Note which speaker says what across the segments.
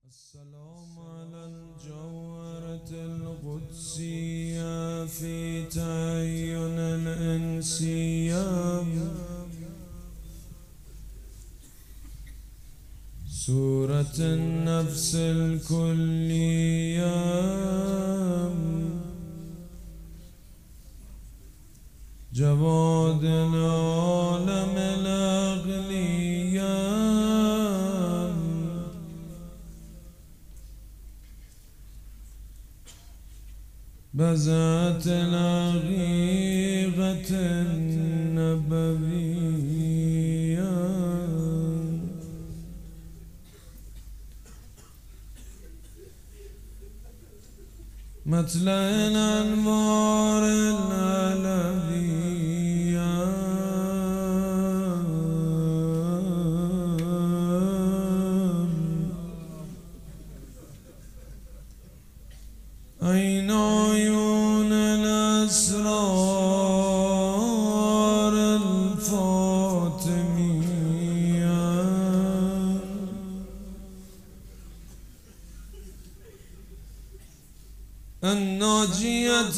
Speaker 1: السلام على الجوهرة القدسية في تعين الإنسية سورة النفس الكلية جواد العالم الأغنية بذات العقيقة النبوية مطلع الأنوار العلوية أين عيون الأسرار الفاطمية الناجية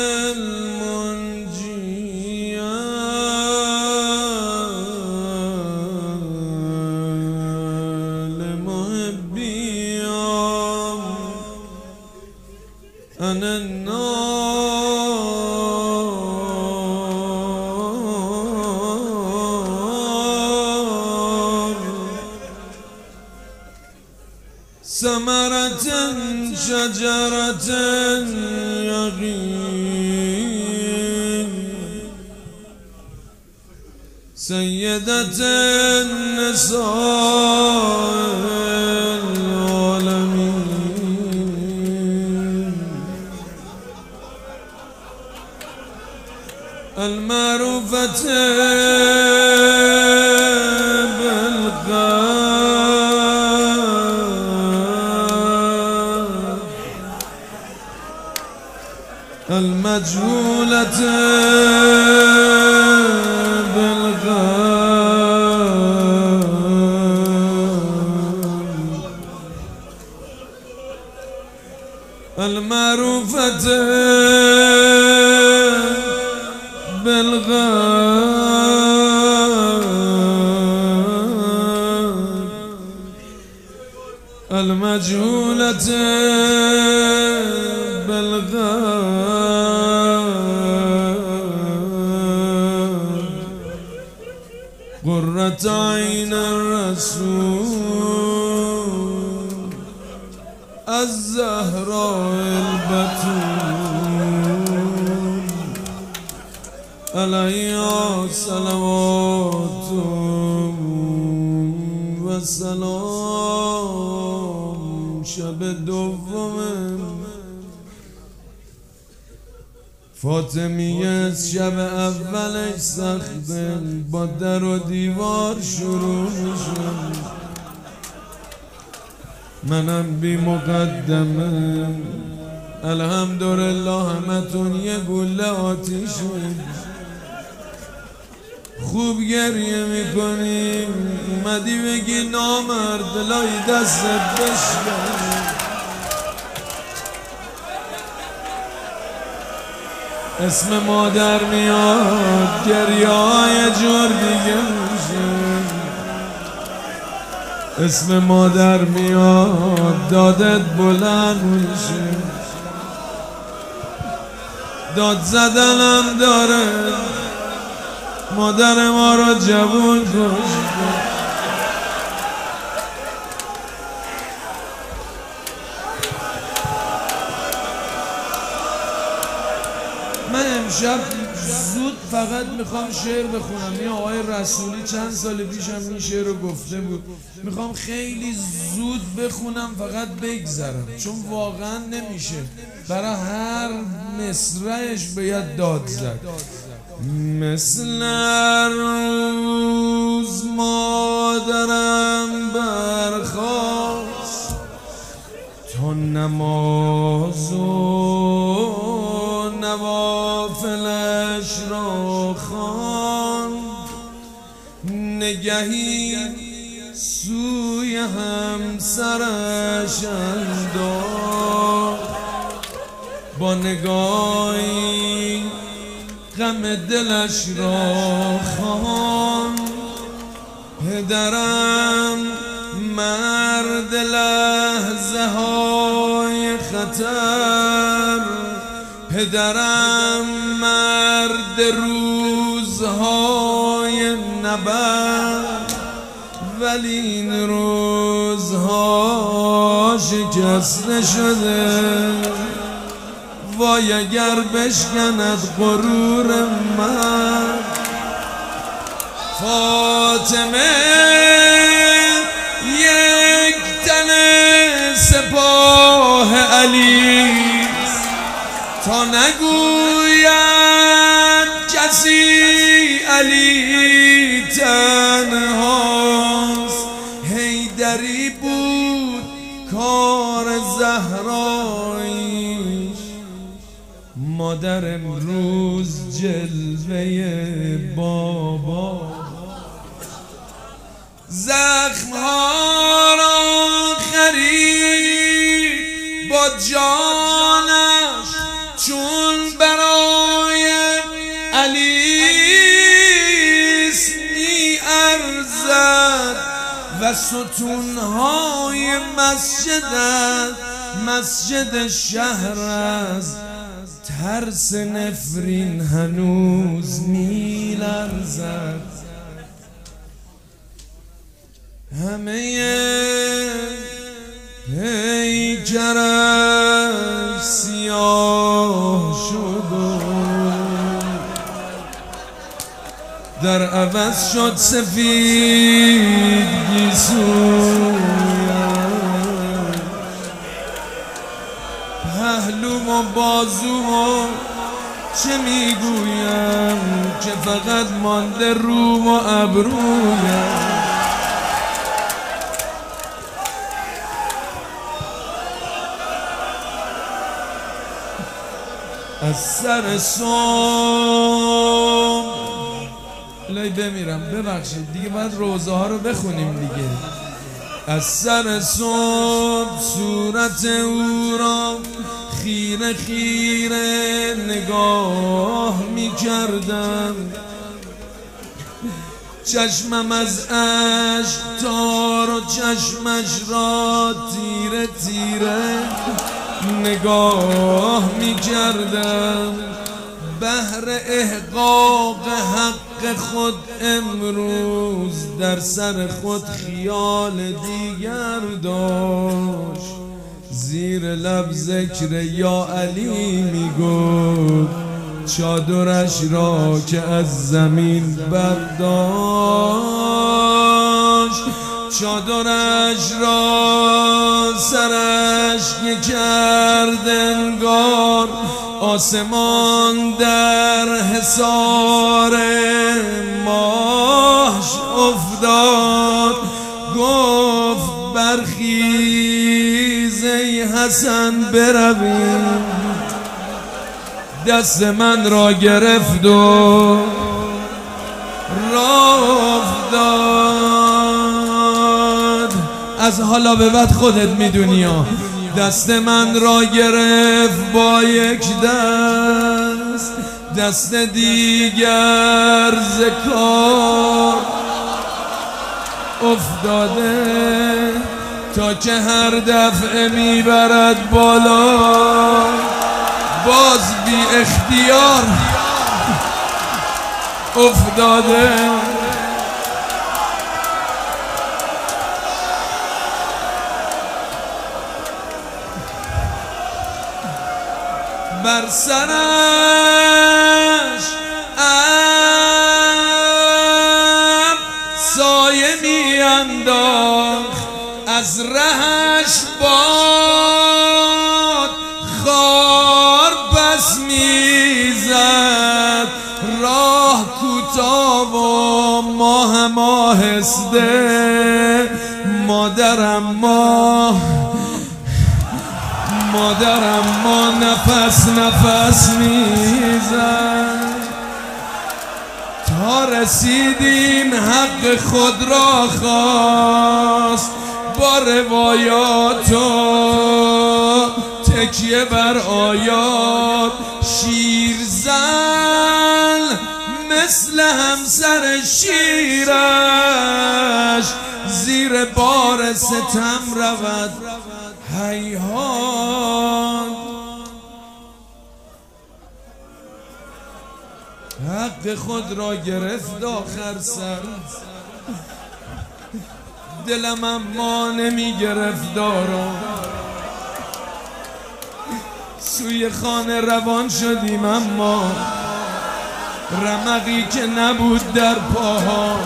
Speaker 1: المنجية لمحبيها أنا النار ثمرة شجرة يقين سيدة النساء العالمين المعروفة بالقلب المجهولة بالغيب المعروفة بالغيب المجهولة بالغيب قرة عين الرسول الزهراء البتول عليها صلوات والسلام شب دوم فاطمیه شب اولش سخته با در و دیوار شروع میشه منم بی مقدمه الحمدلله همتون یه گله آتیشه خوب گریه میکنیم اومدی بگی نامرد لای دستت بشکن اسم مادر میاد گریه های جور دیگه میشه اسم مادر میاد دادت بلند میشه داد زدنم داره مادر ما رو جوون کشته من امشب زود فقط میخوام شعر بخونم. یه آقای رسولی چند سال پیشم این شعر رو گفته بود، میخوام خیلی زود بخونم فقط بگذرم، چون واقعا نمیشه برای هر مصرعش باید داد زد. مثل روز مادرم برخاست تا نماز و نوافلش را خواند نگهی سوی همسرش انداخت، با نگاهی غم دلش را خواند. پدرم مرد لحظه های خطر، پدرم مرد روزهای نبرد، ولی این روزها شکسته شده. وای اگر بشکند غرور من. فاطمه یک تن سپاه علی، تا نگوید کسی علی تنهاست. حیدری بود کار زهراییش، مادر امروز جلوه بابا. زخم‌ها را خرید با جانش، چون برای علی می‌ارزد و ستون‌های مسجد شهر از ترس نفرین هنوز می‌لرزد. همه پیکرش سیاه شد و در عوض شد سفید گیسویم. پهلوم و بازوم و چه میگویم که فقط مانده روم و ابرویم. از سر صبح لای بمیرم، ببخشید دیگه باید روزه ها رو بخونیم دیگه. از سر صبح صورت او را خیره خیره نگاه می کردم. چشمم از عشق تار و چشمش را تیره تیره نگاه می کردم. بهر احقاق حق خود امروز در سر خود خیال دیگر داشت. زیر لب ذکر یا علی می گفت، چادرش را که از زمین برداشت. چادرش را سرش که کرد انگار آسمان در حصار ماهش افتاد. گفت برخیز ای حسن برویم. دست من را گرفت و راه افتاد. از حالا به بعد خودت میدونی ها. دست من را گرفت با یک دست، دست دیگر ز کار افتاده، تا که هر دفعه میبرد بالا باز بی اختیار افتاده. بر سرش ابر سایه می انداخت، از رهش باد خار بس می زد. راه کوتاه و ماه آهسته، مادرم ما نفس نفس میزد. تا ها رسیدیم حق خود را خواست با روایات و تکیه بر آیات شیرزن مثل همسر شیرش زیر بار ستم رود هیهات حق خود را گرفت آخر سر دلم اما نمی گرفت دارم سوی خانه روان شدیم اما رمقی که نبود در پاها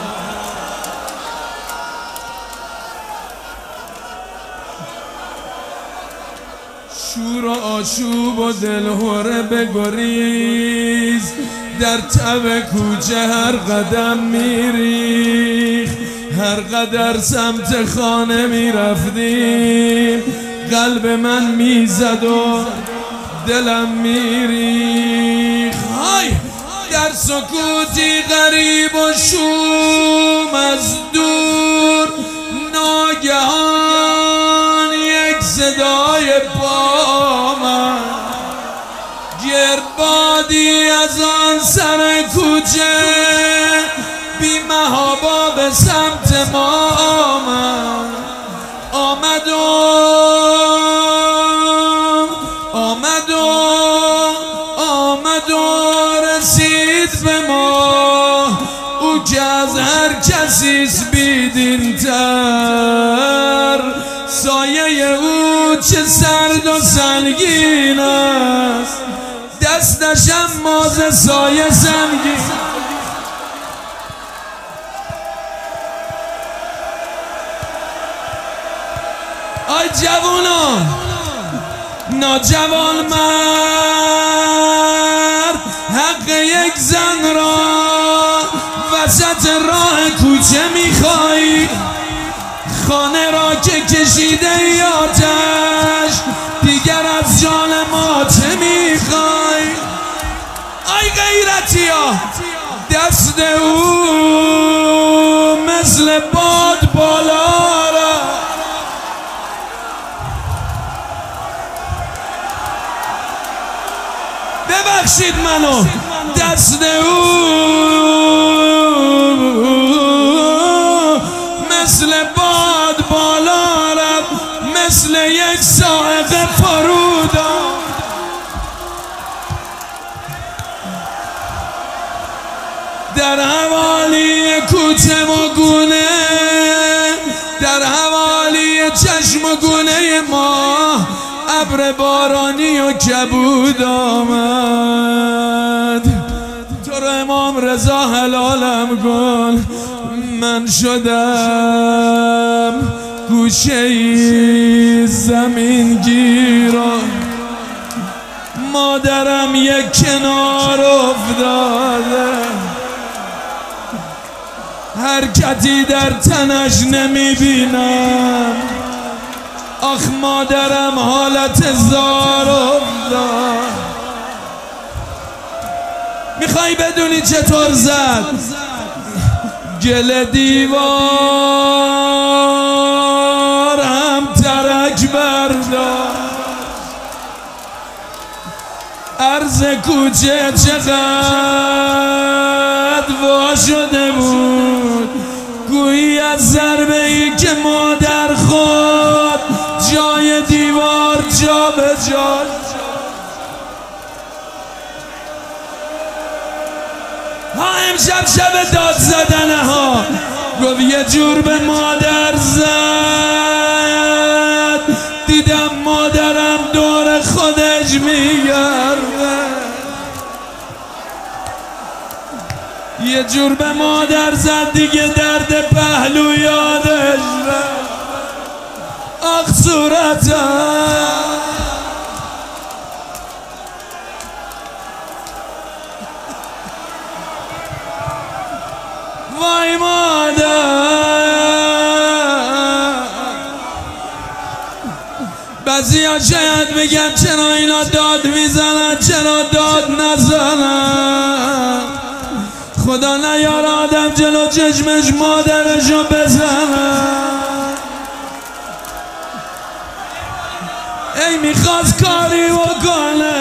Speaker 1: شور و آشوب و دلهوره بگریز در تب کوچه هر قدم میریخت هر قدر سمت خانه میرفتیم قلب من میزد و دلم میریخت های در سکوتی غریب و شوم از دور ناگهان یک صدای پا من گردبادی از آن سر کوچه بی محابا به سمت ما آمد و رسید به ما او که از هر کسیست بیدین تر سایه او چه سرد و سنگین است دستش اما ز سایه سنگین آی جوانان ناجوان مرد حق یک زن را وسط راه کوچه میخوای خانه را که کشیده ای آتش دیگر از جان ما چه میخوای آی غیرتی ها دست او مثل باد بالا را ببخشید منو دست او مثل باد بالا رفت مثل یک صاعقه فرود در حوالی کوچه و گونه در حوالی چشم و گونه ما ابر بارانی و کبود آمد تو رو امام رضا حلالم کن من شدم گوشه زمین گیرا مادرم یک کنار افتاده حرکتی در تنش نمیبینم آخ مادرم حالت زار افتاد میخوای بدونی چطور زد گل دیوار هم ترک برداشت عرض کوچه چقدر وا شده بود گویی از ضربه ای که مادر خود جای دیوار جا به جا ها امشب شب داد زدنه ها گفت یه جور به مادر زد دیدم مادرم دور خودش میگرده یه جور به مادر زد دیگه درد پهلو یادش رفت آخ صورتم وای مادر بعضیا شاید بگن چرا اینا داد میزنن چرا داد نزنن خدا نیار آدم جلو چشمش مادرشو بزنه. ای میخواست کاری بکنه